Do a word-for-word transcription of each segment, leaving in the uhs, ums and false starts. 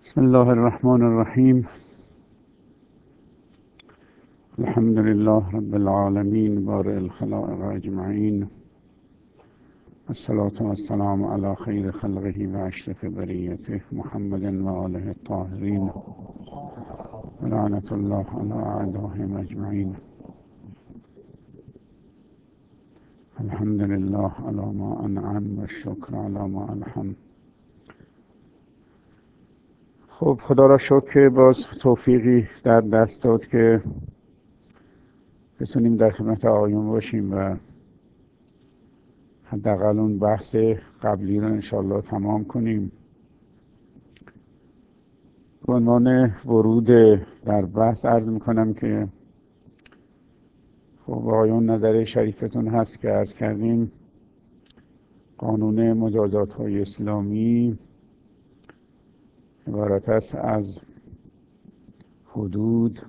بسم الله الرحمن الرحیم. الحمد لله رب العالمین بارئ الخلائق اجمعین، الصلاة والسلام علی خیر خلقه و اشرف بریته محمد و آله الطاهرین و لعنة الله علی اعدائهم اجمعین. الحمد لله علی ما انعم و الشکر علی ما الحم. خب خدا را شکر که باز توفیقی در دست داد که بتونیم در خدمت آقایون باشیم و حداقل اون بحث قبلی رو انشاءالله تمام کنیم. به عنوان ورود در بحث عرض میکنم که خب آقایون نظر شریفتون هست که عرض کردیم قانون مجازات های اسلامی عبارت است از حدود،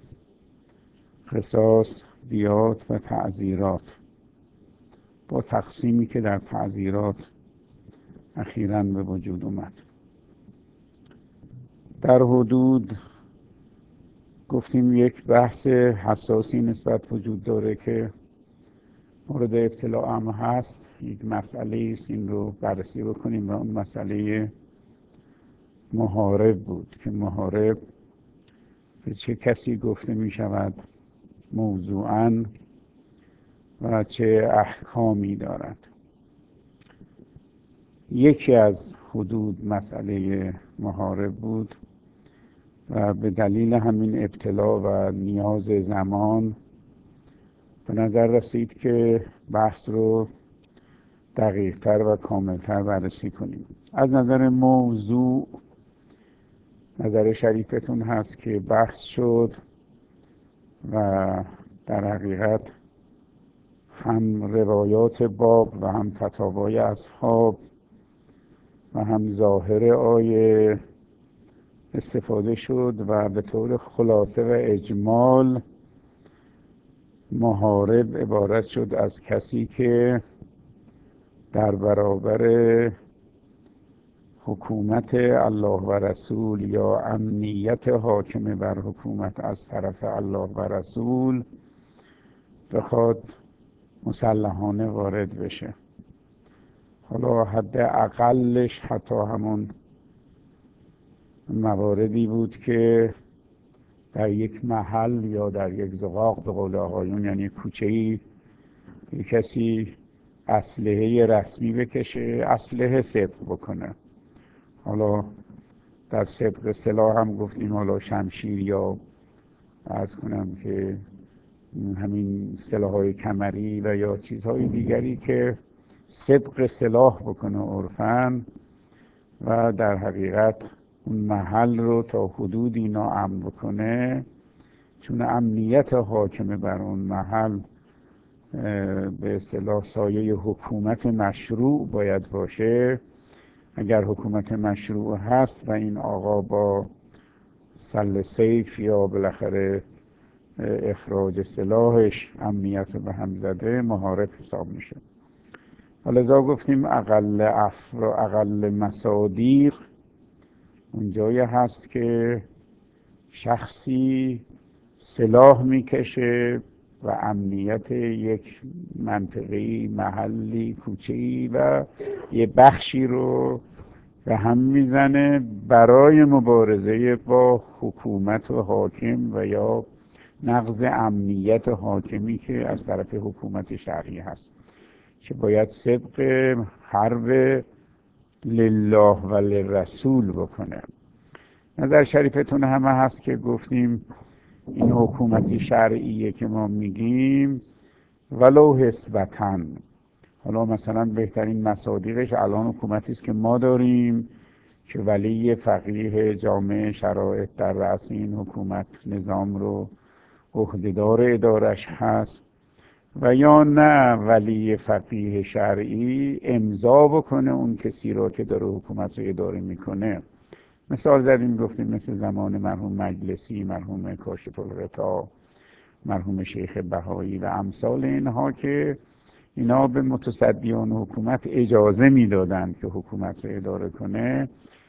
قصاص، دیات و تعزیرات، با تقسیمی که در تعزیرات اخیراً به وجود اومد. در حدود گفتیم یک بحث حساسی نسبت وجود داره که مورد اطلاع هم هست، یک مسئله است، این رو بررسی بکنیم و اون مسئله محارب بود که محارب به چه کسی گفته می شود موضوعاً و چه احکامی دارد. یکی از حدود مسئله محارب بود و به دلیل همین ابتلا و نیاز زمان به نظر رسید که بحث رو دقیق‌تر و کاملتر بررسی کنیم. از نظر موضوع نظر شریفتون هست که بحث شد و در حقیقت هم روایات باب و هم فتاوای اصحاب و هم ظاهر آیه استفاده شد و به طور خلاصه و اجمال محارب عبارت شد از کسی که در برابر حکومت الله و رسول یا امنیت حاکم بر حکومت از طرف الله و رسول بخواد مسلحانه وارد بشه. حالا حد اقلش حتی همون مواردی بود که در یک محل یا در یک زغاق به قول آقایون یعنی کوچه‌ای یک کسی اسلحه رسمی بکشه، اسلحه صدق بکنه. حالا در صدق سلاح هم گفتیم حالا شمشیر یا عرض کنم که همین سلاح‌های کمری و یا چیزهای دیگری که صدق سلاح بکنه عرفاً و در حقیقت اون محل رو تا حدودی ناامن بکنه، چون امنیت حاکم بر اون محل به اصطلاح سایه حکومت مشروع باید باشه. اگر حکومت مشروع هست و این آقا با سل سیف یا بالاخره اخراج سلاحش امنیت رو به هم زده، محارب حساب میشه. لذا گفتیم اقل افر اقل مصادیق اونجایی هست که شخصی سلاح میکشه و امنیت یک منطقه‌ای، محلی، کوچه‌ای و یه بخشی رو به هم میزنه برای مبارزه با حکومت و حاکم و یا نقض امنیت حاکمی که از طرف حکومت شرعی هست که باید صدق حرب لله و للرسول بکنه. نظر شریفتون همه هست که گفتیم این حکومتی شرعیه که ما میگیم ولو حسبتاً. حالا مثلا بهترین مصادیقش الان حکومتی است که ما داریم که ولی فقیه جامع شرایط در رأس این حکومت نظام رو عهدهدار ادارش هست، و یا نه ولی فقیه شرعی امضا بکنه اون کسی را که داره حکومت رو اداره میکنه. مثال زدیم گفتیم مثل زمان مرحوم مجلسی، مرحوم کاشف الغطا، مرحوم شیخ بهایی و امثال اینها که اینا به متصدیان حکومت اجازه میدادند که حکومت رو اداره کنه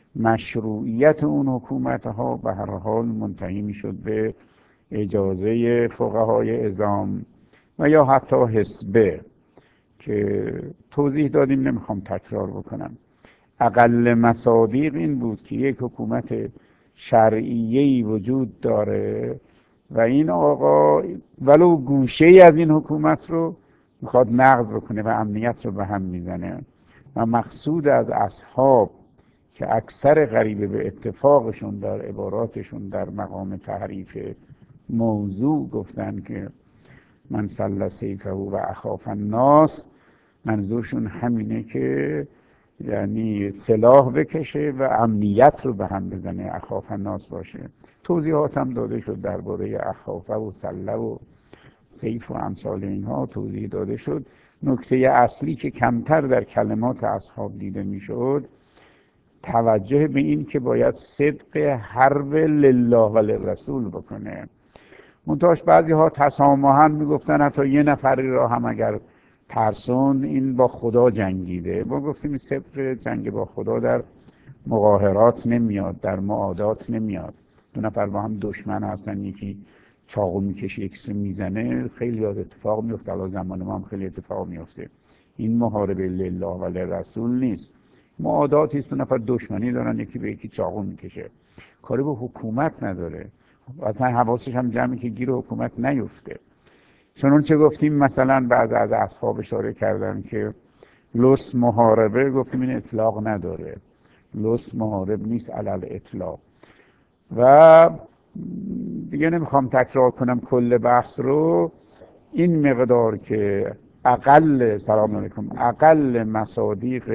مشروعیت اون حکومت ها به هر حال منتهی میشد به اجازه فقهای عظام و یا حتی حسبه که توضیح دادیم، نمیخوام تکرار بکنم. اقل مصادیق این بود که یک حکومت شرعیه‌ای وجود داره و این آقا ولو گوشه ای از این حکومت رو میخواد نقض بکنه و امنیت رو به هم میزنه. و مقصود از اصحاب که اکثر غریبه به اتفاقشون در عباراتشون در مقام تحریف موضوع گفتن که من سل سیفه و اخاف الناس، منظورشون همینه که یعنی سلاح بکشه و امنیت رو به هم بزنه، اخاف الناس باشه. توضیحات هم داده شد درباره اخافه و سله و سیف و امثال اینها توضیح داده شد. نکته اصلی که کمتر در کلمات اصحاب دیده میشد توجه به این که باید صدق حرب لله و للرسول بکنه. منتهاش بعضی ها تسامحاً میگفتن حتی یه نفری را هم اگر ترسون این با خدا جنگیده. ما گفتیم صدق جنگ با خدا در مقاهرات نمیاد، در معادات نمیاد. دو نفر با هم دشمن هستن، یکی چاقو میکشه یکی رو میزنه، خیلی یاد اتفاق میفته، الان زمان ما هم خیلی اتفاق میفته. این محاربه لله و للرسول نیست، معاداتی است. دو نفر دشمنی دارن، یکی به یکی چاقو میکشه، کاری به حکومت نداره، اصلا حواسش هم جمعی که گیر حکومت نیفته. چون چه گفتیم مثلا بعض از اصحاب اشاره کردن که لس محاربه، گفتیم این اطلاق نداره، لس محارب نیست علل اطلاق. و دیگه نمیخوام تکرار کنم کل بحث رو. این مقدار که اقل سلام علیکم اقل مصادیق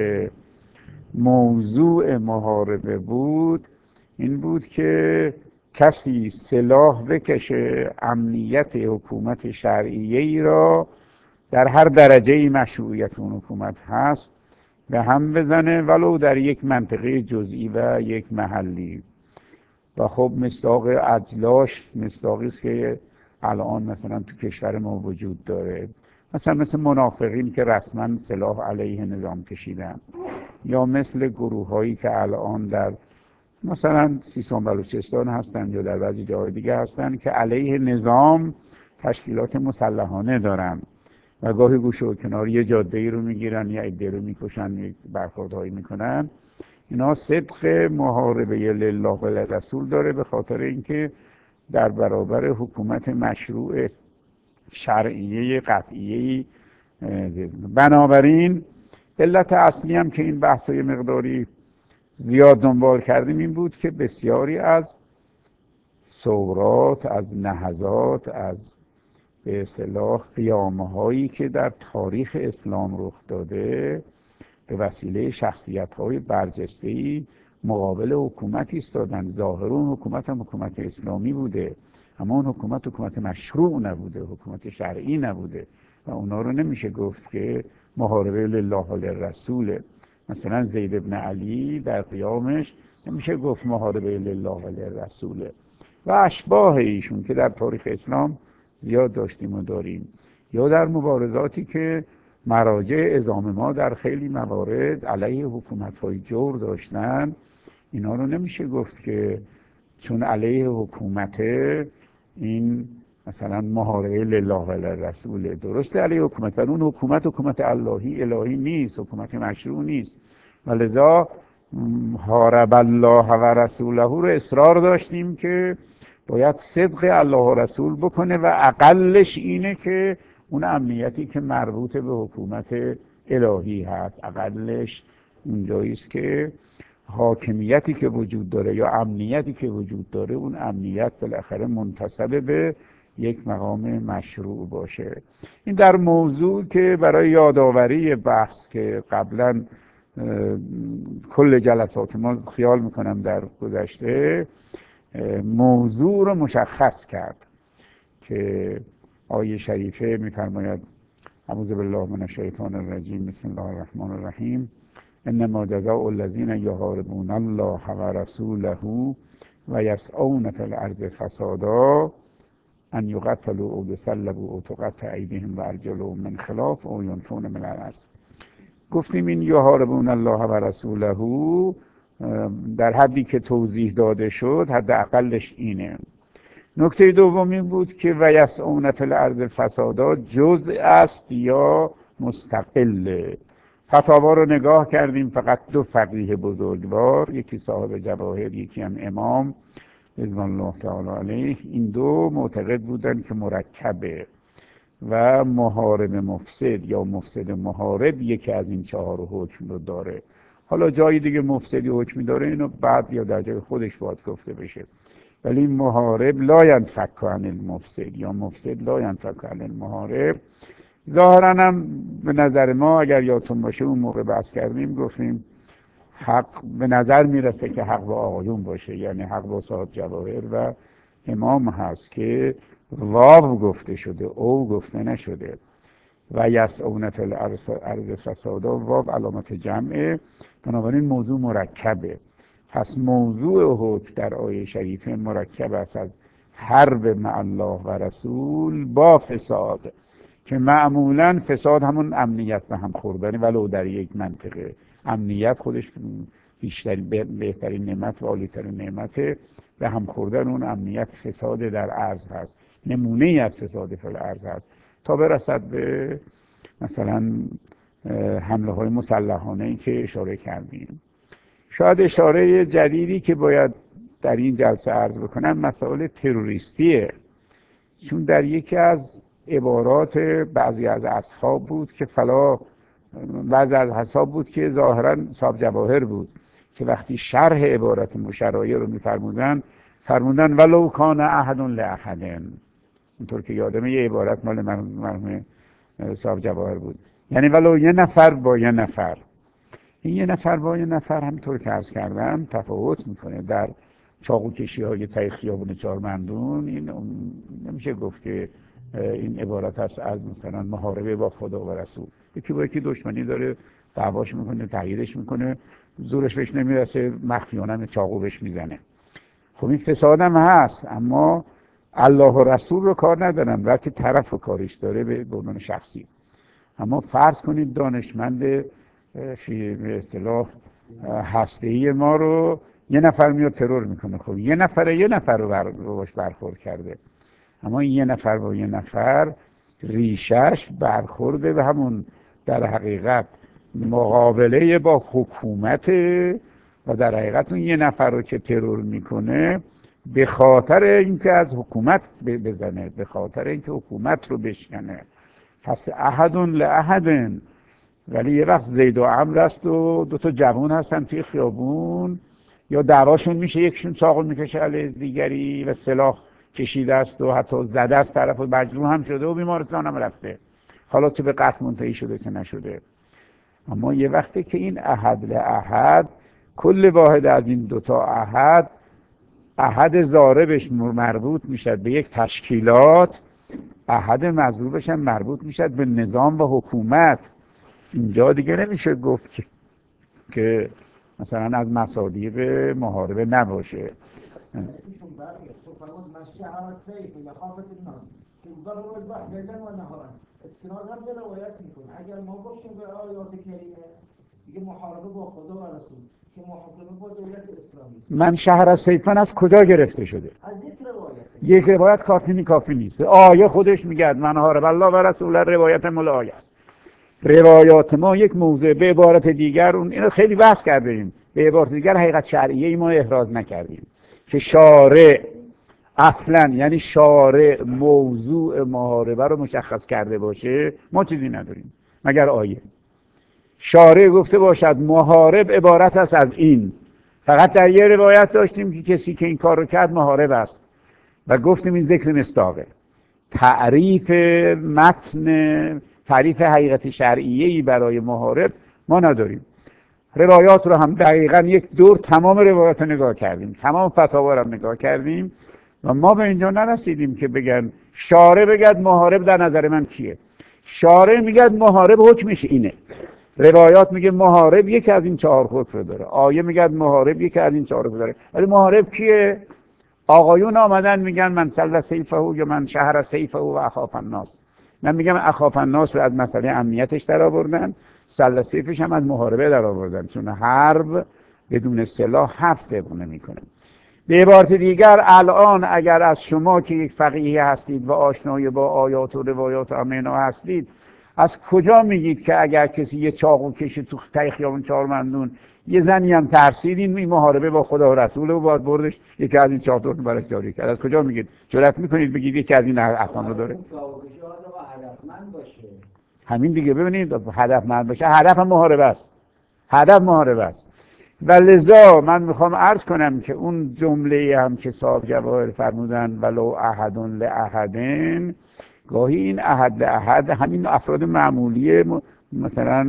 موضوع محاربه بود این بود که کسی سلاح بکشه امنیت حکومت شرعیه‌ای را در هر درجه مشروعیت اون حکومت هست به هم بزنه، ولو در یک منطقه جزئی و یک محلی. و خب مصداق ادلاش مصداقی است که الان مثلا تو کشور ما وجود داره، مثلا مثل منافقین که رسما سلاح علیه نظام کشیدن، یا مثل گروه هایی که الان در مثلا سیستان بلوچستان هستن یا در بعضی جاهای دیگه هستن که علیه نظام تشکیلات مسلحانه دارن و گاهی گوشه و کنار یه جاده‌ای رو میگیرن یا عده رو میکشن، یک برخوردهایی میکنن. اینا صدق محاربه لله و للرسول داره، به خاطر اینکه در برابر حکومت مشروع شرعیه قطعیه. بنابراین علت اصلی هم که این بحث‌های مقداری زیاد دنبال کردیم این بود که بسیاری از ثورات، از نهضات، از به اصطلاح قیامه‌هایی که در تاریخ اسلام رخ داده به وسیله شخصیت‌های برجسته‌ای مقابل حکومتی ایستادن. ظاهر اون حکومت هم حکومت اسلامی بوده، اما اون حکومت حکومت مشروع نبوده، حکومت شرعی نبوده و اونا رو نمیشه گفت که محاربه لله و للرسوله. مثلا زید بن علی در قیامش نمیشه گفت محاربه لله و للرسوله و اشباه ایشون که در تاریخ اسلام زیاد داشتیم و داریم. یا در مبارزاتی که مراجع عظام ما در خیلی موارد علیه حکومت‌های جور داشتن، اینا رو نمیشه گفت که چون علیه حکومته این مثلا محاربه لله و للرسوله. درسته علیه حکومت، ولی اون حکومت حکومت اللهی الهی نیست، حکومت مشروع نیست. ولذا حارب الله و رسوله رو اصرار داشتیم که باید صدق الله و رسول بکنه و اقلش اینه که اون امنیتی که مربوط به حکومت الهی هست، اقلش اونجایی است که حاکمیتی که وجود داره یا امنیتی که وجود داره اون امنیت بالاخره منتسب به یک مقام مشروع باشه. این در موضوع که برای یادآوری بحث که قبلا کل جلسات ما خیال میکنم در گذشته موضوع رو مشخص کرد که آیه شریفه میفرماید اعوذ بالله من الشیطان الرجیم بسم الله الرحمن الرحیم انما جزاء الذین یحاربون الله و رسوله و یسعون فی الارض فسادا ان یقتلوا او یصلبوا او تقطع ایدیهم و ارجلهم من خلاف او ینفون من الارض. گفتیم این یحاربون الله و رسوله در حدی که توضیح داده شد حداقلش اینه. نکته دوم این بود که و یسعون فی الارض فسادا جزء است یا مستقله. فتاوا رو نگاه کردیم، فقط دو فقیه بزرگوار، یکی صاحب جواهر یکی هم امام رضوان الله تعالی علیه، این دو معتقد بودن که مرکبه و محارب مفسد یا مفسد محارب یکی از این چهار حکم رو داره. حالا جای دیگه مفسدی حکمی داره، اینو بعد یا در جای خودش باید گفته بشه، ولی محارب لا ینفک عن المفسد یا مفسد لا ینفک عن المحارب. ظاهرا هم به نظر ما اگر یادتون باشه اون موقع بحث کردیم گفتیم حق به نظر میرسه که حق با آقایون باشه، یعنی حق با صاحب جواهر و امام هست که واو گفته شده او گفته نشده. و یسعون فی الارض فسادا واو علامت جمعه، بنابراین موضوع مرکبه. پس موضوع حکم در آیه شریفه مرکب است از حرب مع الله و رسول با فساد، که معمولا فساد همون امنیت به هم خوردنی، ولو در یک منطقه. امنیت خودش بیشترین بهترین نعمت و عالی‌ترین نعمته، به هم خوردن اون امنیت فساد در ارض هست، نمونه ای از فساد فی الارض هست، تا برسد به مثلا حمله های مسلحانه ای که اشاره کردیم. شاید اشاره جدیدی که باید در این جلسه عرض بکنم مسائل تروریستیه، چون در یکی از عبارات بعضی از اصحاب بود که فلا بعضی از اصحاب بود که ظاهرا صاحب جواهر بود که وقتی شرح عبارت مشرایع رو می‌فرمودن فرمودن ولو کان احد لاحد، اونطور که یادمه یه عبارت مال مرحوم صاحب جواهر بود، یعنی ولو یه نفر با یه نفر. این یه نفر با یه نفر همطور که عرض کردم تفاوت میکنه. در چاقو کشی های ته خیابون چهارمندون این نمیشه گفت که این عبارت هست از مثلا محاربه با خدا و رسول. یکی با یکی دشمنی داره، دعواش میکنه، تغییرش میکنه، زورش بهش نمیرسه، مخفیانه چاقو بهش میزنه. خب این فساد هم هست، اما الله و رسول رو کار ندارن، بلکه طرف رو کارش داره به عنوان شخصی. اما فرض کنید دانشمند به اصطلاح هسته‌ای ما رو یه نفر میاد ترور میکنه، خب یه نفر یه نفر رو بر... باش برخورد کرده، اما یه نفر با یه نفر ریشش برخورده به همون در حقیقت مقابله با حکومت، و در حقیقت اون یه نفر رو که ترور میکنه به خاطر اینکه از حکومت بزنه، به خاطر اینکه حکومت رو بشکنه. پس احد لاحد. ولی یه وقت زید و عمرو است و دو تا جوان هستن توی خیابون، یا دعواشون میشه، یکشون چاقو میکشه علیه دیگری و سلاح کشیده است و حتی زده است طرف و مجروح هم شده و بیمارستان هم رفته، حالا تو به قتل منتهی شده که نشده. اما یه وقتی که این احد لاحد، کل واحد از این دوتا احد، احد ضاربش مربوط میشد به یک تشکیلات، احد مضروبش هم مربوط میشد به نظام و حکومت. اینجا دیگه نمیشه گفت که, که مثلا از مصادیق محاربه نباشه. استناد هم به روایت میکنه. اگر ما باشیم به آیات کریمه دیگه محاربه با خدا و رسول که محاربه با دولت اسلامی است. من شهر از سیفن از کجا گرفته شده؟ از یک روایت. یک روایت کافی کافی نیست. آیه خودش میگه من حارب الله و رسول، روایت مال آیه است. روایات ما یک موضوع به عبارت دیگر، اون اینو خیلی بحث کردیم، به عبارت دیگر حقیقت شرعیه ای ما احراز نکردیم که شارع اصلا، یعنی شارع موضوع محاربه رو مشخص کرده باشه، ما چیزی نداریم مگر آیه. شارع گفته باشد محارب عبارت است از این، فقط در یه روایت داشتیم که کسی که این کار رو کرد محارب است و گفتیم این ذکر مصداقه. تعریف متن، تعریف حقیقت شرعیه‌ای برای محارب ما نداریم. روایات رو هم دقیقاً یک دور تمام روایات رو نگاه کردیم، تمام فتاوا رو نگاه کردیم و ما به اینجا نرسیدیم که بگن شارع بگد محارب در نظر من کیه. شارع میگه محارب حکمش اینه، روایات میگه محارب یکی از این چهار حکم رو داره، آیه میگه محارب یکی از این چهار حکم داره، ولی محارب کیه؟ آقایون آمدن میگن من سل سیفه یا من شهر سیفه و اخاف الناس. من میگم اخاف الناس رو از مسئله امنیتش در آوردن، سل سیفش هم از محاربه در آوردن، چون حرب بدون سلاح حرف صدق نمیکنه. به عبارت دیگر الان اگر از شما که یک فقیه هستید و آشنای با آیات و روایات و امنا هستید، از کجا میگید که اگر کسی یه چاقو کشه تو ته خیابون چهارمندون یه زنی هم ترسید این محاربه با خدا و رسول و باید بردش یکی از این چهار تا براش جاری کرد؟ از کجا میگید؟ جرأت میکنید بگید یکی از این احکام رو داره؟ همین دیگه، ببینید هدفمند باشه. هدف محاربه است، هدف محاربه است. و لذا من میخوام عرض کنم که اون جمله هم که صاحب جواهر فرمودن ولو احد لاحدن، گاهی این احد لاحد همین افراد معمولی مثلا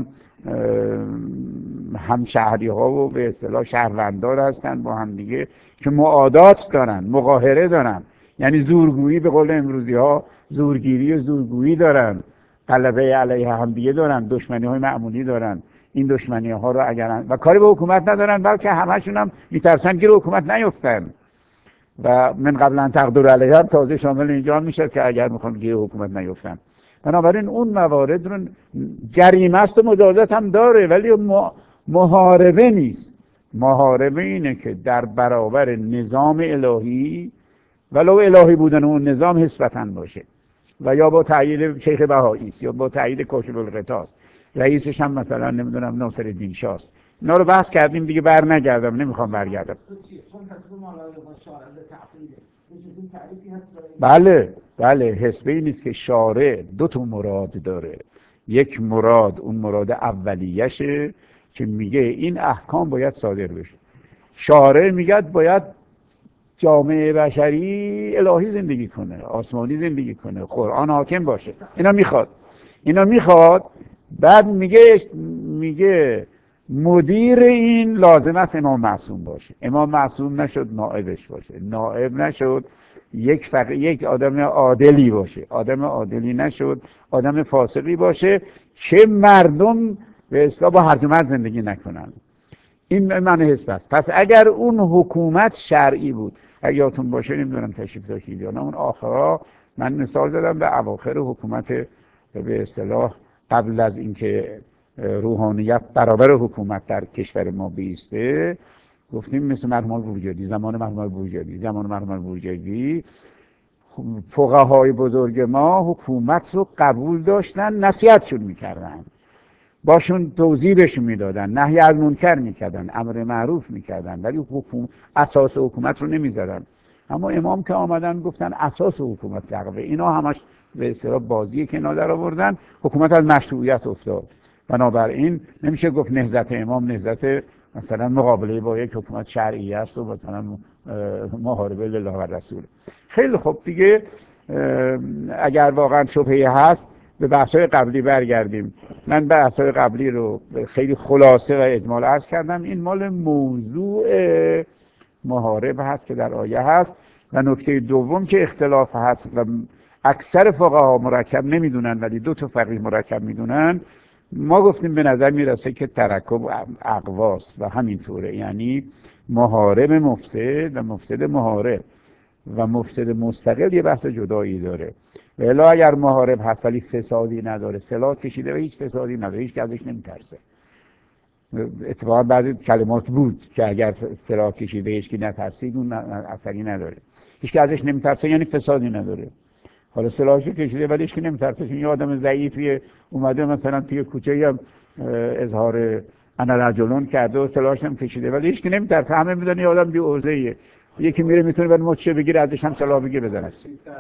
هم شهری ها و به اصطلاح شهروندار هستن با هم دیگه که معادات دارن، مقاهره دارن، یعنی زورگویی به قول امروزی ها، زورگیری و زورگویی دارن، غلبه علیه هم دیگه دارن، دشمنی های معمولی دارن. این دشمنی ها رو اگر و کاری به حکومت ندارن، بلکه همشون هم میترسن گیر حکومت نیفتن و من قبل ان تقدروا علیها تازه شامل اینجا میشه که اگر میخوان گیر حکومت نیفتن. بنابراین اون موارد رو جریمه است و مجازات هم داره، ولی محاربه نیست. محاربه اینه که در برابر نظام الهی، ولو الهی بودن اون نظام نسبتاً باشه و یا با تأیید شیخ بهایی است یا با تأیید کاشف الغطاست، رئیسش هم مثلا نمیدونم ناصرالدین شاه است. اینا رو بحث کردیم دیگه، بر نگردم، نمیخوام برگردم. بله بله، حسبه این است که شارع دو تا مراد داره. یک مراد اون مراد اولیشه که میگه این احکام باید صادر بشه. شارع میگه باید جامعه بشری الهی زندگی کنه، آسمانی زندگی کنه، قرآن حاکم باشه. اینا میخواد اینا میخواد بعد میگه میگه مدیر این لازم است امام معصوم باشه. امام معصوم نشد نائبش باشه، نائب نشد یک فقیه، یک آدم عادلی باشه، آدم عادلی نشد آدم فاسقی باشه که مردم به اصطلاح با هرج و مرج زندگی نکنن. این معنی حسب است. پس اگر اون حکومت شرعی بود، اگه یادتون باشه نمیدونم تشریف داشتید یا نه، اون آخرا من مثال زدم به اواخر حکومت به اصطلاح قبل از اینکه روحانیت برابر حکومت در کشور ما بیسته، گفتیم مثل مرحوم بورجردی، زمان مرحوم بورجردی زمان مرحوم بورجردی فقهای بزرگ ما حکومت رو قبول داشتن، نصیحتشون میکردن، باشون توضیح بهشون میدادن، نهی از منکر میکردن، امر معروف میکردن، ولی حکومت اساس حکومت رو نمیزدن. اما امام که آمدن گفتن اساس حکومت لغوه. اینا همش به اصطلاح بازی که اینا در آوردن، حکومت از مشروعیت افتاد. بنابراین نمیشه گفت نهضت امام نهضت مثلا مقابله با یک حکومت شرعی است و مثلا محاربه لله و رسول. خیلی خوب دیگه، اگر واقعا شبهه هست به بحث‌های قبلی برگردیم. من بحث‌های قبلی رو خیلی خلاصه و اجمال عرض کردم. این مال موضوع محارب هست که در آیه هست. و نکته دوم که اختلاف هست و اکثر فقها مرکب نمیدونن ولی دو تا فقیه مرکب میدونن، ما گفتیم به نظر میرسه که ترکب اقواس و همینطوره، یعنی محارب مفسد و مفسد محارب و مفسد مستقل یه بحث جدایی داره. و الا اگر محارب هست ولی فسادی نداره، سلاح کشیده و هیچ فسادی نداره، هیچ که ازش نمیترسه. اتفاقا بعضی کلمات بود که اگر سلاح کشیده هیچ کی نترسید اون اثری نداره. هیچ که ازش نمیترسه یعنی فسادی نداره. حالا سلاحشو کشیده ولی هیچ کی نمیترسه، چون یه آدم ضعیفی اومده مثلا توی کوچه هم اظهار انا رجلون کرده و سلاحش هم کشیده ولی هیچ کی نمیترسه. همه میدونن یه آدم بی عرضه‌ایه. یکی میره میتونه بعد مچ بگیره ازش هم سلاح بگیره بزنه.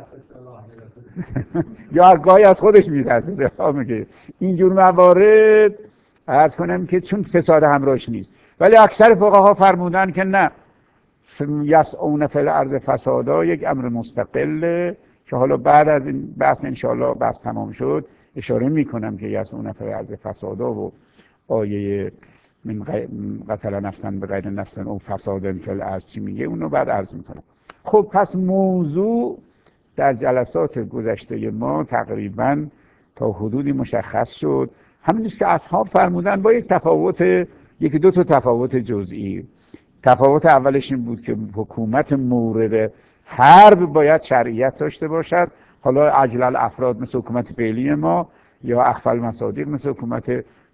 یا گاهی از خودش میترسه سلاح میگیره. اینجور موارد عرض کنم که چون فساد همراهش نیست، ولی اکثر فقها فرمودن که نه، یسعون فی الارض فسادا یک امر مستقله که حالا بعد از این بحث انشاءالله بحث تمام شد اشاره میکنم که یسعون فی الارض فسادا و آیه من قتل نفسا بغیر نفس او فساد فی الارض چی میگه اونو بعد عرض میکنم. خب پس موضوع در جلسات گذشته ما تقریبا تا حدودی مشخص شد. همینجوری که اصحاب فرمودن با یک تفاوت، یکی دو تا تفاوت جزئی. تفاوت اولش این بود که حکومت مورد حرب باید شرعیت داشته باشد. حالا اجلل افراد مثل حکومت فعلی ما یا اخفل مصادیق مثل حکومت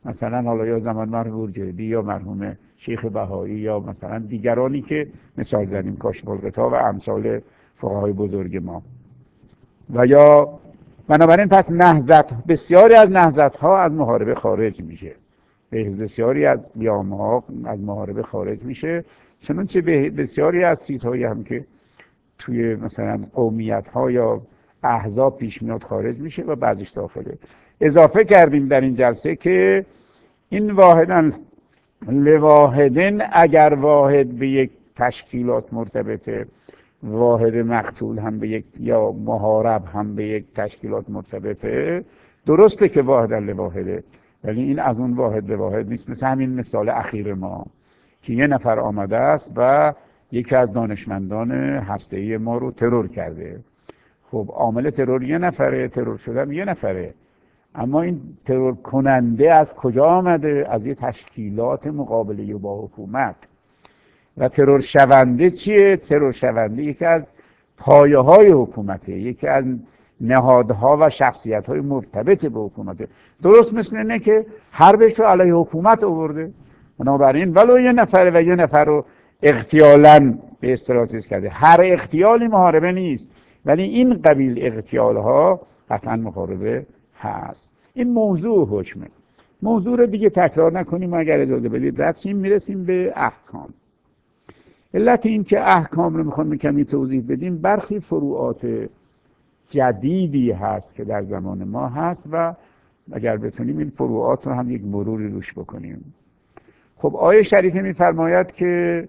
مثلا حالا یا زمان مرحوم بورجردی یا مرحوم شیخ بهایی یا مثلا دیگرانی که مثال زدیم کاشف الغطا و امثال فقهای بزرگ ما. و یا بنابراین پس نهضت، بسیاری از نهضت ها از محاربه خارج میشه، بسیاری از بیامه ها از محاربه خارج میشه، چنانچه بسیاری از چیزهایی هم که توی مثلا قومیت ها یا احزاب پیش میاد خارج میشه و بعضیش داخله. اضافه کردیم در این جلسه که این واحدن لواحدن، اگر واحد به یک تشکیلات مرتبطه، واحد مقتول هم به یک یا محارب هم به یک تشکیلات مرتبطه، درسته که واحد لواحده، ولی این از اون واحد به واحد نیست. مثل همین مثال اخیر ما که یه نفر آمده است و یکی از دانشمندان هسته‌ای ما رو ترور کرده. خب عامل ترور یه نفره، ترور شدن یه نفره، اما این ترور کننده از کجا آمده؟ از یه تشکیلات مقابله با حکومت. و ترور شونده چیه؟ ترور شونده یکی از پایه های حکومته، یکی از نهادها و شخصیت های مرتبط به حکومته. درست مثل اینه که حربش رو علیه حکومت آورده، بنابراین ولو یه نفره و یه نفر رو اغتیالاً به اصطلاح چیز کرده. هر اغتیالی محاربه نیست، ولی این قبیل اغتیال ها قطعا محاربه هست. این موضوع حکمه. موضوع رو دیگه تکرار نکنیم، اگر اجازه بدید رفتیم میرسیم به احکام. علت این که احکام رو میخوام کمی توضیح بدیم، برخی فروعات جدیدی هست که در زمان ما هست و اگر بتونیم این فروعات رو هم یک مروری روش بکنیم. خب آیه شریفه میفرماید که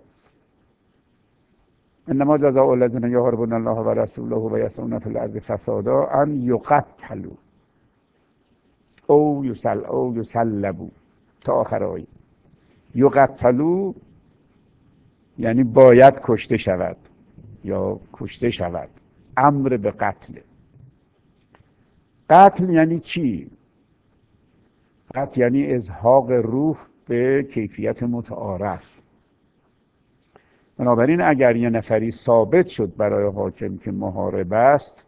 انما جزاء الذین یحاربون الله و رسوله و یسعون فی الارض فسادا ان یقتلوا او یسل او یسلبوا تا آخر آیه. یقتلوا یعنی باید کشته شود یا کشته شود، امر به قتل. قتل یعنی چی؟ قتل یعنی ازهاق روح به کیفیت متعارف. بنابراین اگر یه نفری ثابت شد برای حاکم که محارب است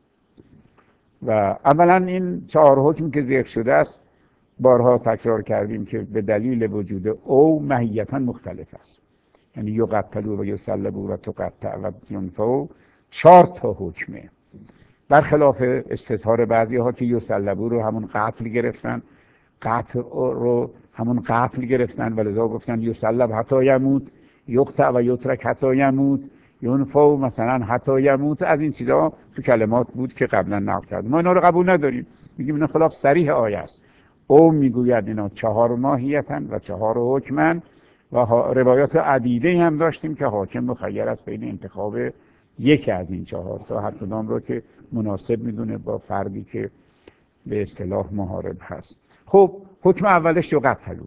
و اولا این چهار حکم که ذکر شده است بارها تکرار کردیم که به دلیل وجود او ماهیتا مختلف است، یعنی یقتلوا و یسلبوا و تقطع و ینفوا چهار تا حکمه، برخلاف استظهار بعضی ها که یسلبوا رو همون قتل گرفتن، قتل رو همون قتل گرفتن و لذا گفتن یسلب حتی یموت، یقطع و یترک حتی یموت، ینفوا مثلا حتی یموت. از این چیزا تو کلمات بود که قبلا نقل کردیم، ما اینا رو قبول نداریم، میگیم اینا خلاف صریح آیه است. او میگوید اینا چهار ماهیتن و چهار حکمن و روایات عدیده هم داشتیم که حاکم مخیر است بین انتخاب یکی از این چهار تا، هر کدام رو که مناسب میدونه با فردی که به اصطلاح محارب هست. خب حکم اولش یقتلوا.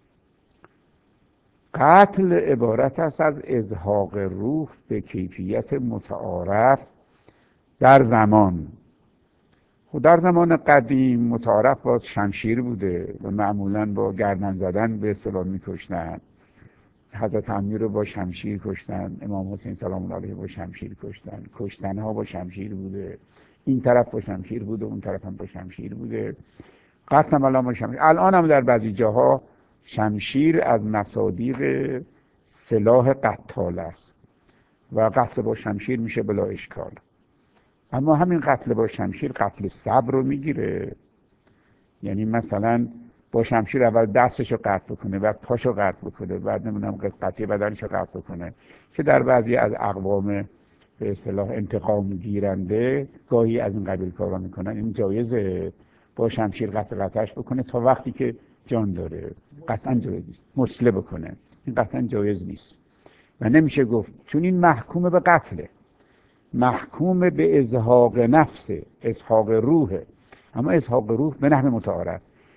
قتل عبارت است از ازهاق روح به کیفیت متعارف در زمان. خب در زمان قدیم متعارف با شمشیر بوده و معمولا با گردن زدن به اصطلاح میکشتن. حضرت امیر رو با شمشیر کشتن، امام حسین سلام الله علیه با شمشیر کشتن، کشتن ها با شمشیر بوده، این طرف با شمشیر بوده اون طرف هم با شمشیر بوده، قتل هم الان با شمشیر. الان هم در بعضی جاها شمشیر از مصادیق سلاح قتال است و قتل با شمشیر میشه بلا اشکال. اما همین قتل با شمشیر قتل صبر رو میگیره، یعنی مثلا با شمشیر اول دستشو قطع بکنه، بعد پاشو قطع بکنه، بعد نمیدونم قطعی بدنشو قطع بکنه، که در بعضی از اقوام به اصطلاح انتقام گیرنده گاهی از این قبیل کارا میکنن. این جایزه با شمشیر قطع قطعش بکنه تا وقتی که جان داره، قطعا جایز نیست. مسله بکنه، این قطعا جایز نیست و نمیشه گفت، چون این محکوم به قتله، محکوم به ازهاق نفسه، ازهاق روحه. اما ازهاق روح به نحو متعارف،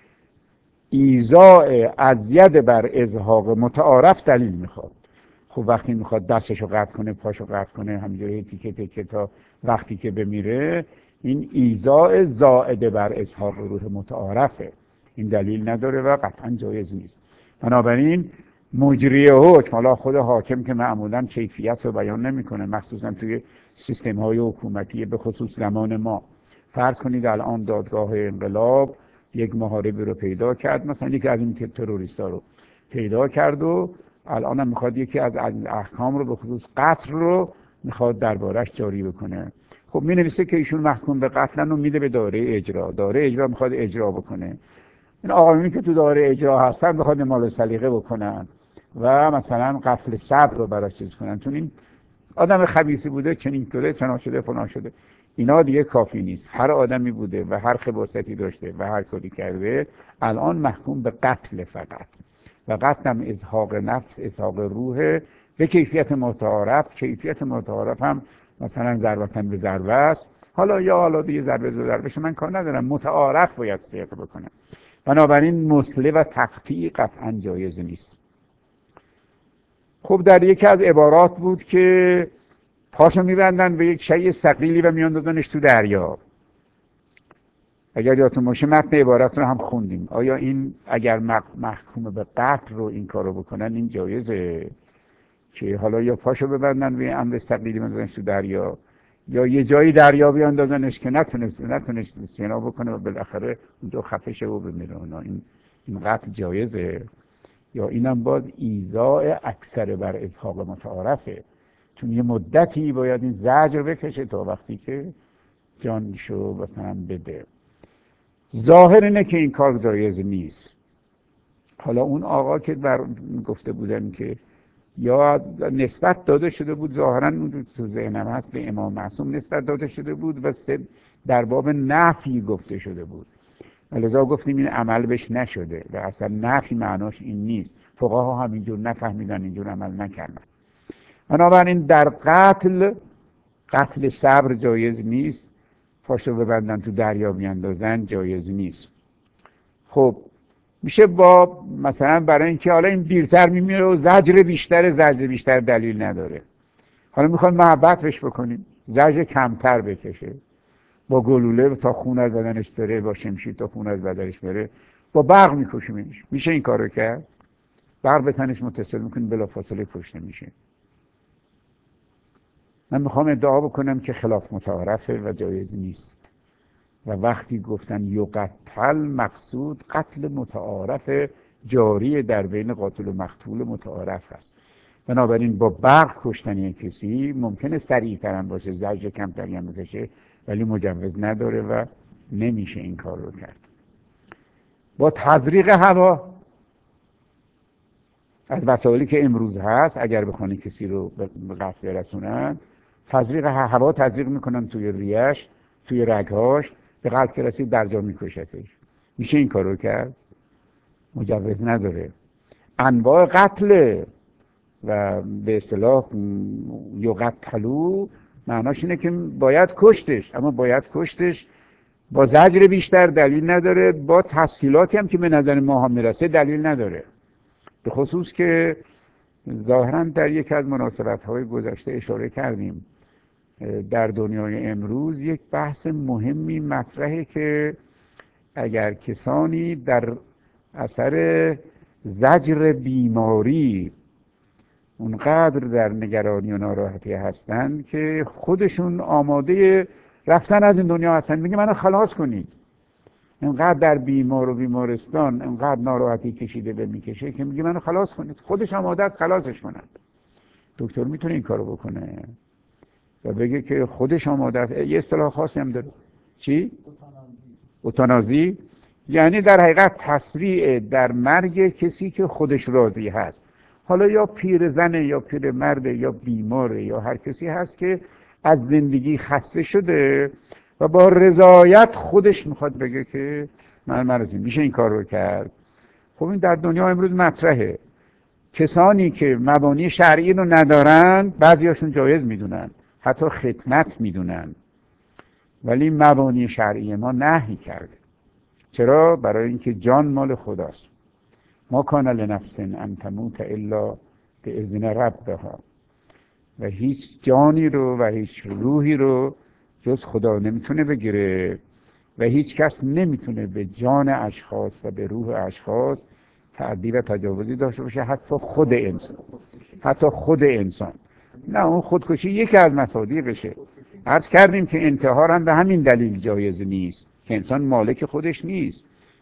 ایذاء اذیت بر ازهاق متعارف دلیل میخواد. خب وقتی میخواد دستشو قطع کنه، پاشو قطع کنه، همینجوری تیکه تیکه تا وقتی که بمیره، این ایذاء زائد بر ازهاق روح متعارفه، این دلیل نداره و قطعا جایز نیست. بنابراین مجری حکم، حالا خود حاکم که معمولا کیفیت رو بیان نمیکنه، مخصوصا توی سیستم های حکومتی به خصوص زمان ما، فرض کنید الان دادگاه انقلاب یک محاربی رو پیدا کرد، مثلا یکی از این تروریستا رو پیدا کرد و الان هم میخواد یکی از احکام رو به خصوص قتل رو میخواد دربارش جاری بکنه. خب می نویسه که ایشون محکوم به قتلن و میده به دایره اجرا، دایره اجرا میخواد اجرا بکنه. این آقایونی که تو دایره اجرا هستن میخواد مال سلیقه بکنن و مثلا قتل صبر رو براش چیز کنن، چون این آدم خبیثی بوده، چنین شده، چنان شده، فلان شده. اینا دیگه کافی نیست. هر آدمی بوده و هر خباثتی داشته و هر کاری کرده الان محکوم به قتل فقط، و قتل هم ازهاق نفس، ازهاق روح به کیفیت متعارف. کیفیت متعارف هم مثلا ضربتن به ضربه است، حالا یا حالا دیگه ضربه به ضربه من کار ندارم، متعارف باید صدق بکنه. بنابراین مسله و تقطیع قطعا جایز نیست. خب در یکی از عبارات بود که پاشو میبندن به یک شیء ثقیلی و میاندازنش تو دریا. اگر یادتون باشه متن عبارت رو هم خوندیم. آیا این اگر محکوم به قتل رو این کارو بکنن این جایزه که حالا یا پاشو ببندن به امر ثقیلی بندازنش تو دریا، یا یه جایی دریا بیاندازنش که نتونست نتونست استعنا بکنه و بالاخره اونجا خفه شه و بمیره. این این قتل جایزه؟ یا اینم باز ایذاء اکثر بر ازهاق متعارفه، چون یه مدتی باید این زجر بکشه تا وقتی که جانشو مثلا بده. ظاهر اینه که این کار جایز نیست. حالا اون آقا که بر گفته بودن که یا نسبت داده شده بود، ظاهرا اون تو ذهنم هست، به امام معصوم نسبت داده شده بود و سه در باب نفی گفته شده بود، لذا گفتیم این عمل بهش نشده و اصلا نفی معناش این نیست. فقها هم اینجور نفهمیدن، اینجور عمل نکردن. بنابراین در قتل قتل صبر جایز نیست، پاشو ببندن تو دریا بیاندازن جایز نیست. خب میشه با مثلا برای اینکه حالا این دیرتر میمیره و زجر بیشتر زجر بیشتر دلیل نداره، حالا میخوان محبت بهش بکنیم زجر کمتر بکشه، با گلوله تا خون از بدنش بره، با شمشیر تا خون از بدنش بره، با برق میکشیمش. میشه این کارو کرد؟ برق به تنش متصل میکنیم بلافاصله کشته میشه. من میخوام ادعا بکنم که خلاف متعارفه و جایز نیست. و وقتی گفتن یقتل، مقصود قتل متعارف جاری در بین قاتل و مقتول متعارف هست. بنابراین با برق کشتن یک کسی ممکنه سریع‌تر هم باشه، زجر کمتری هم بکشه، ولی مجوز نداره و نمیشه این کار رو کرد. با تزریق هوا، از وسایلی که امروز هست اگر بخوان کسی رو به قتل برسونن، تزریق هوا تزریق میکنن توی ریش، توی رگهاش، به قتل که رسید در جا میکشتش. میشه این کارو کرد؟ مجوز نداره. انواع قتل و به اصطلاح یقتلو معناش اینه که باید کشتش، اما باید کشتش با زجر بیشتر دلیل نداره، با تسهیلاتی هم که به نظر ما هم میرسه دلیل نداره. به خصوص که ظاهراً در یک از مناسبت‌های گذشته اشاره کردیم در دنیای امروز یک بحث مهمی مطرحه که اگر کسانی در اثر زجر بیماری اونقدر در نگرانی و ناراحتی هستند که خودشون آماده رفتن از این دنیا هستن، میگه منو خلاص کنید، اینقدر در بیمار و بیمارستان اینقدر ناراحتی کشیده به میکشه که میگه منو خلاص کنید، خودش آماده است خلاصش کنند. دکتر میتونه این کارو بکنه و بگه که خودش آماده است. یه اصطلاح خاصی هم داره، چی؟ اوتانازی، یعنی در حقیقت تسریع در مرگ کسی که خودش راضی هست. حالا یا پیرزنه یا پیرمرده یا بیماره یا هر کسی هست که از زندگی خسته شده و با رضایت خودش میخواد بگه که من مرضی. میشه این کار رو کرد؟ خب این در دنیا امروز مطرحه. کسانی که مبانی شرعی رو ندارن بعضیاشون جایز میدونن، حتی خدمت میدونن، ولی مبانی شرعی ما نهی کرده. چرا؟ برای اینکه جان مال خداست. ما کان لنفس ان تموت الا باذن ربها، و هیچ جانی رو و هیچ روحی رو جز خدا نمیتونه بگیره و هیچ کس نمیتونه به جان اشخاص و به روح اشخاص تعدی و تجاوزی داشته باشه، حتی خود انسان. حتی خود انسان نه، اون خودکشی یکی از مصادیقشه. عرض کردیم که انتحار هم به همین دلیل جایز نیست که انسان مالک خودش نیست،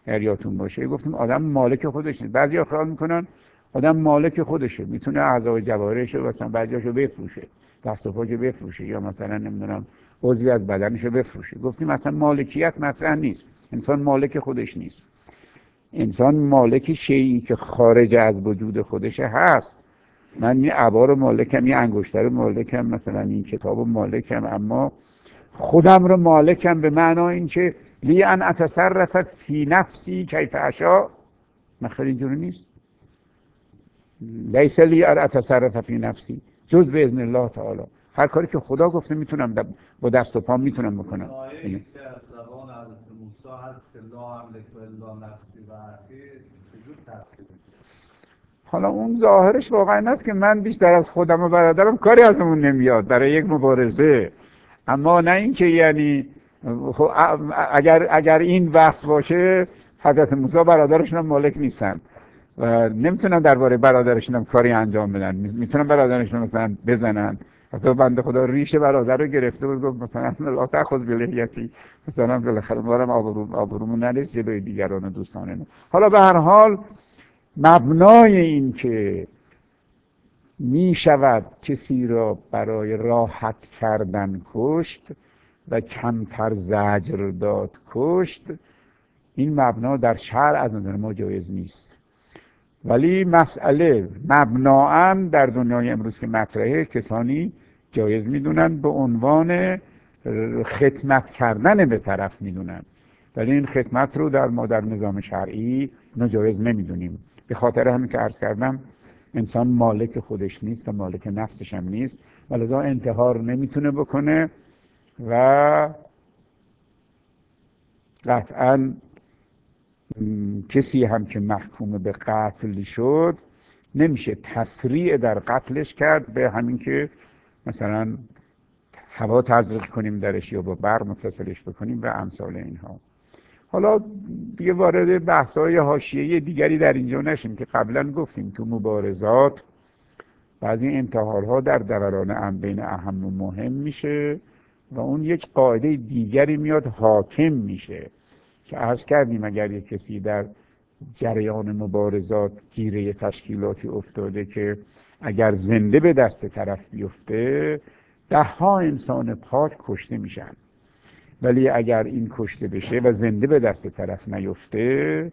اگر یادتون باشه گفتیم آدم مالک خودش نیست. بعضیا خیال میکنن آدم مالک خودشه، میتونه اعضای جوارحش رو مثلا بعضیاشو بفروشه، دست و پاشو بفروشه، یا مثلا نمیدونم عضوی از بدنشو بفروشه. گفتیم مثلا مالکیت مطرح نیست، انسان مالک خودش نیست. انسان مالک شیئی که خارج از وجود خودشه هست. من این عبا رو مالکم، این انگشتر رو مالکم، مثلا این کتاب رو مالکم، اما خودم رو مالکم به معنای این که لی ان اتصرف فی نفسی کیف اشاء. مخیر اینجوری نیست. لیس لی ان اتصرف فی نفسی جز به اذن الله تعالی. هر کاری که خدا گفته میتونم با دست و پام میتونم بکنم. آیه که از زبان حضرت موسی هست که لا املک الا نفسی و اخی چجور تفسیر میشه؟ حالا اون ظاهرش واقعا این است که من بیشتر از خودم و برادرم کاری ازمون نمیاد برای یک مبارزه، اما نه اینکه یعنی اگر اگر این وصف باشه حضرت موسی برادرشون هم مالک نیستن و نمیتونن درباره برادرشون هم کاری انجام بدن. میتونن برادرشون مثلا بزنن. حتی بنده خدا ریش برادر رو گرفته بود گفت مثلا لا تأخذ بلحیتی، مثلا بالاخره مارم آبرو آبرومون نریز جلوی دیگران و دوستانه. حالا به هر حال مبنای این که می شود کسی را برای راحت کردن کشت و کمتر زجر داد کشت، این مبنا در شرع از نظر ما جایز نیست. ولی مسئله مبنااً در دنیای امروز که مطرحه کسانی جایز میدونن به عنوان خدمت کردن به طرف میدونن، ولی این خدمت رو در ما در نظام شرعی ناجایز نمیدونیم. به خاطر همین که عرض کردم انسان مالک خودش نیست و مالک نفسش هم نیست و لذا انتحار نمیتونه بکنه و قطعاً کسی هم که محکوم به قتل شد نمیشه تسریع در قتلش کرد به همین که مثلا هوا تزریق کنیم درش یا با برق متصلش بکنیم و امثال اینها. حالا دیگه وارد بحث‌های حاشیه‌ای دیگری در اینجا نشیم که قبلا گفتیم تو مبارزات بعضی انتحارها در دوران امر بین اهم و مهم میشه و اون یک قاعده دیگری میاد حاکم میشه که عرض کردیم اگر یک کسی در جریان مبارزات گیره تشکیلاتی افتاده که اگر زنده به دست طرف بیفته ده ها انسان پاک کشته میشن، ولی اگر این کشته بشه و زنده به دست طرف نیفته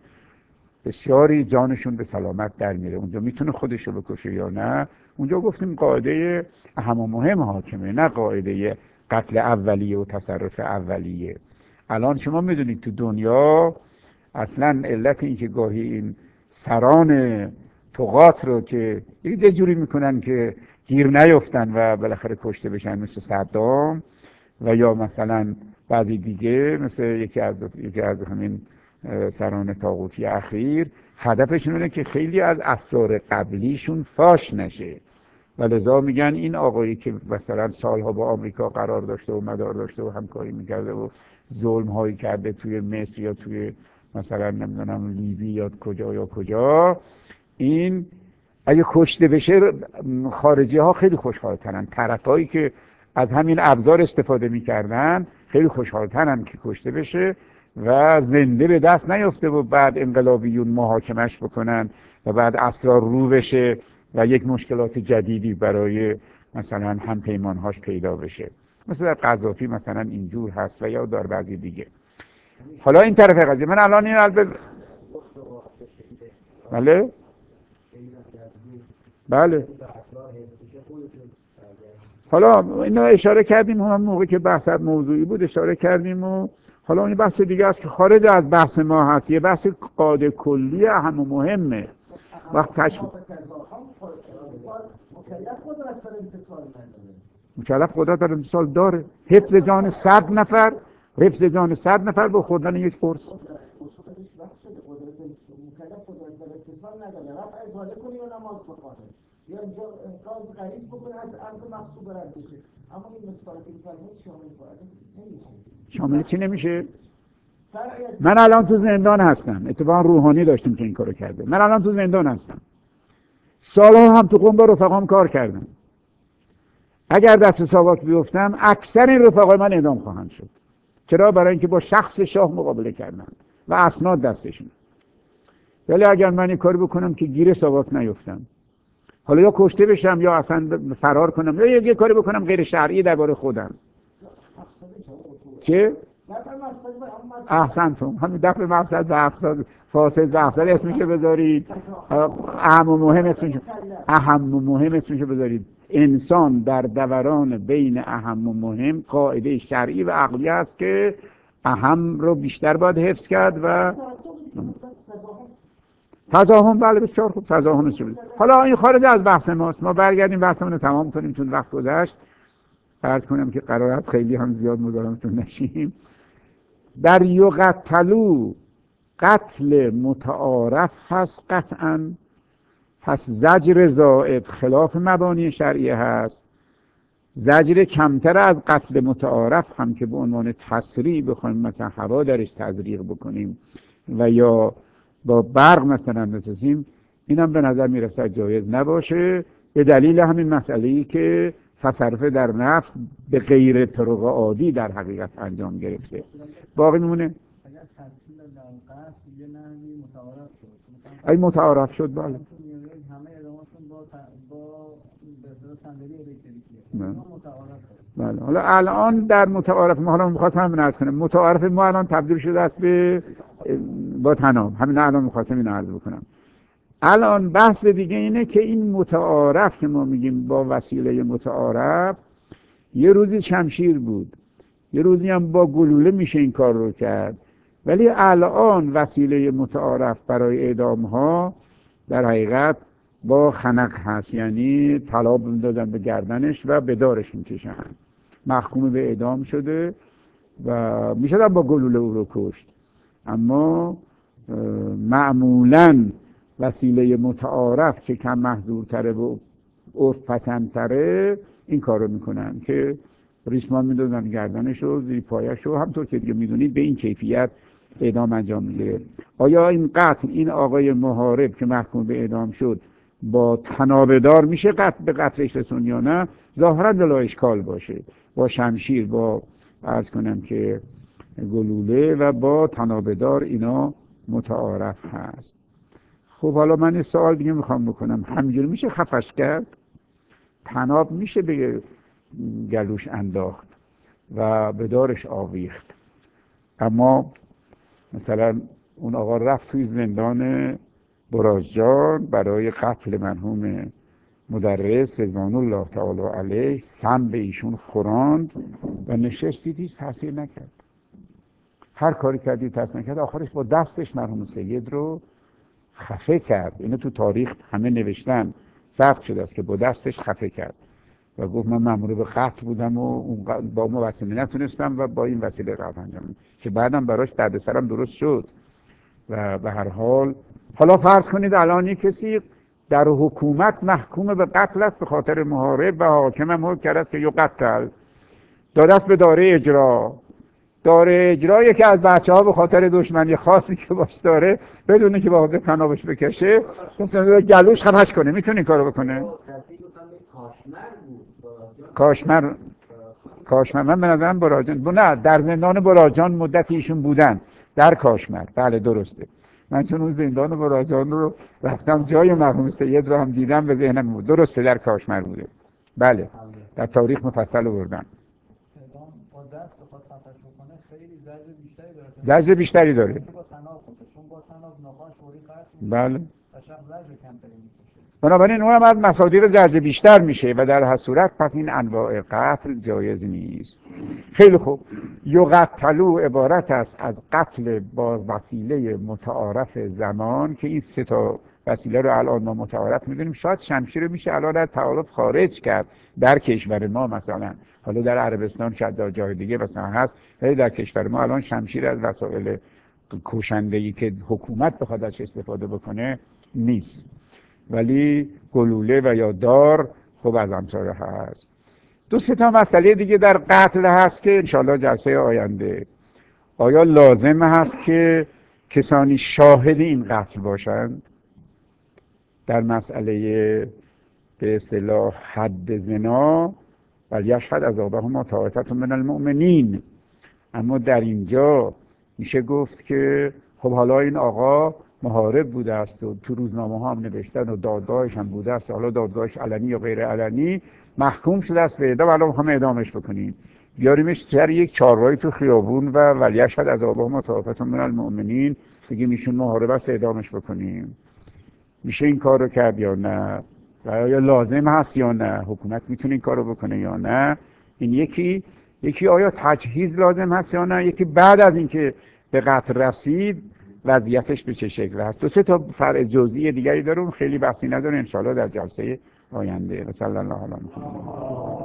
بسیاری جانشون به سلامت در میره. اونجا میتونه خودشو بکشه یا نه. اونجا گفتیم قاعده اهم و مهم حاکمه، نه قاعده قتل اولیه و تصرف اولیه. الان شما میدونید تو دنیا اصلا علت این که گاهی این سران طغات رو که یه جوری میکنن که گیر نیفتن و بالاخره کشته بشن مثل صدام و یا مثلا بعضی دیگه مثل یکی از یکی از همین سران طاغوتی اخیر، هدفشون اینه که خیلی از اسرار قبلیشون فاش نشه و لذا میگن این آقایی که مثلا سالها با آمریکا قرار داشته و مدار داشته و همکاری میکرده و ظلم هایی کرده توی مصر یا توی مثلا نمیدونم لیبی یا کجا یا کجا، این اگه کشته بشه خارجی ها خیلی خوشحال ترن. طرف هایی که از همین ابزار استفاده میکردن خیلی خوشحال ترن که کشته بشه و زنده به دست نیفته و بعد انقلابیون محاکمش بکنن و بعد اسرار رو بشه و یک مشکلات جدیدی برای مثلا هم پیمانهاش پیدا بشه. مثلا در قذافی مثلا اینجور هست و یا در بعضی دیگه. حالا این طرف قضیه من الان این البته بله بله حالا اینا اشاره کردیم هم موقعی که بحث موضوعی بود اشاره کردیم و حالا این بحث دیگه است که خارج از بحث ما هست، یه بحث قاعده کلی اهم و مهمه. وقت تشبیه مکلف قدرت در امتصال داره. حفظ جان صد نفر حفظ جان صد نفر با خوردن یک قرص. شامل چی نمیشه؟ من الان تو زندان هستم، اتفاقا روحانی داشتیم که این کارو کرده. من الان تو زندان هستم، سالها هم تو قم با رفقام کار کردم. اگر دست ساواک بیفتم اکثر این رفقای من اعدام خواهند شد. چرا؟ برای اینکه با شخص شاه مقابله کردن. و اسناد دستشون. ولی اگر من این کار بکنم که گیر ساواک نیفتم، حالا یا کشته بشم یا اصلا فرار کنم یا یه کاری بکنم غیر شرعی درباره خودم. چه؟ احسنتم. همین دفع مقصد و افساد فاسد و افساد اسمشو بذارید، اهم و مهم اسمشو اهم و مهم اسمشو بذارید. انسان در دوران بین اهم و مهم قاعده شرعی و عقلی است که اهم رو بیشتر باید حفظ کرد و تضاهم. بله بسیار خوب، تضاهم شد. حالا این خارج از بحث ماست، ما برگردیم بحثمون رو تمام کنیم چون وقت گذشت. عرض کنم که قرار است خیلی هم زیاد مزاحمتون نشیم. در یقتلوا قتل متعارف هست قطعا، پس زجر زائد خلاف مبانی شرعیه هست. زجر کمتر از قتل متعارف هم که به عنوان تسریع بخوایم مثلا هوا درش تزریق بکنیم و یا با برق مثلا بسازیم، اینم به نظر میرسه جایز نباشه، به دلیل همین مسئله‌ای که تصرف در نفس به غیر طرق عادی در حقیقت انجام گرفته. باقی میمونه اگر تفصیل در قصد یه نحوی متعارف شد، ای متعارف شد. بله همه ادامهشون با با به صندلی الکتریکیه متعارف شد. بله. حالا الان در متعارف ما، حالا می‌خواستم همین عرض کنم، متعارف ما الان تبدیل شده است به با تنام. همین الان می‌خواستم این عرض بکنم. الان بحث دیگه اینه که این متعارف که ما میگیم با وسیله متعارف، یه روزی شمشیر بود، یه روزی هم با گلوله میشه این کار رو کرد، ولی الان وسیله متعارف برای اعدام ها در حقیقت با خنق هست، یعنی طلا دادن به گردنش و به دارش میکشن. محکوم به اعدام شده و میشه با گلوله او رو کشت. اما معمولاً وسیله متعارف که کم محظورتره و عرف پسندتره این کار رو میکنن که ریسمان میدادن گردنش رو، زیر پایش رو، همطور که دیگه میدونید به این کیفیت اعدام انجام میگیره. آیا این قتل، این آقای محارب که محکوم به اعدام شد، با تنابدار میشه قتل به قتلش رسون یا نه؟ ظاهرا بلا اشکال باشه، با شمشیر، با عرض کنم که گلوله و با تنابدار اینا متعارف هست. خب حالا من این سوال دیگه میخوام بکنم، همینجوری میشه خفش کرد؟ تناب میشه به گلوش انداخت و به دارش آویخت، اما مثلا اون آقا رفت توی زندان برازجان برای قتل مرحوم مدرس رضوان الله تعالی علیه، سم به ایشون خوراند و نشست، دید هیچ تاثیر نکرد. هر کاری کردی تاثیر نکرد، آخرش با دستش مرحوم سید رو خفه کرد. اینو تو تاریخ همه نوشتن، ثبت شده است که با دستش خفه کرد و گفت من مأمور به قتل بودم و با ما وسیله نتونستم و با این وسیله رفت انجام، که بعدم براش دردسرم درست شد. و به هر حال حالا فرض کنید الان یک کسی در حکومت محکوم به قتل است به خاطر محارب و حاکم هم حکم کرده است که یقتل، داده است به داره اجرا. داره اجرا یکی از بچه ها به خاطر دشمنی خاصی که باش داره، بدونه که با تنابش بکشه گلوش خفش کنه. میتونه این کارو بکنه؟ کاشمر کاشمر من به نظرم براجان نه، در زندان براجان مدتی ایشون بودن، در کاشمر. بله درسته، من چون اون زندان براجان رو رفتم جای مرحوم سید رو هم دیدم به ذهنم بود. درسته در کاشمر بوده. بله در تاریخ مفصل آوردن. با دست بخواد خفش بکنه خیلی زجر بیشتری داره. زجر بیشتری داره. با تناب خودش، چون با تناب ناخوش فوری قطع میشه. بله. و شب زجر کمتری میکشه. بنابراین اونم از مصادیق زجر بیشتر میشه و در هر صورت پس این انواع قتل جایز نیست. خیلی خوب. یقتلوا عبارت است از قتل با وسیله متعارف زمان که این سه تا وسیله رو الان ما متعارف میدونیم. شاید شمشیر میشه الان از تعارف خارج کرد در کشور ما، مثلا حالا در عربستان شاید در جای دیگه مثلا هست، ولی در کشور ما الان شمشیر از وسایل کشنده‌ای که حکومت بخواد ازش استفاده بکنه نیست، ولی گلوله و یا دار خب از امثال هست. دو سه تا مسئله دیگه در قتل هست که انشالله جلسه آینده آیا لازم هست که کسانی شاهد این قتل باشند در مسئله به اصطلاح حد زنا، ولی یشهد عذابهما طائفة من المؤمنین. اما در اینجا میشه گفت که خب حالا این آقا محارب بوده است و تو روزنامه ها هم نوشتن و دادگاهش هم بوده است، حالا دادگاهش علنی یا غیر علنی، محکوم شده است به اعدام، الان میخوام اعدامش بکنیم، بیاریمش سر یک چهارراهی تو خیابون و ولی اشهد عذابهم طائفة من المؤمنین، بگیم ایشون محارب است اعدامش بکنیم. میشه این کار رو کرد یا نه؟ و آیا لازم هست یا نه؟ حکومت میتونه این کار رو بکنه یا نه؟ این یکی یکی آیا تجهیز لازم هست یا نه؟ یکی بعد از اینکه به قتل رسید وضعیتش به چه شکل هست؟ دو سه تا فرع جزئی دیگری داره، خیلی بحثی نداره، ان شاءالله در جلسه آینده. صلی الله علیه و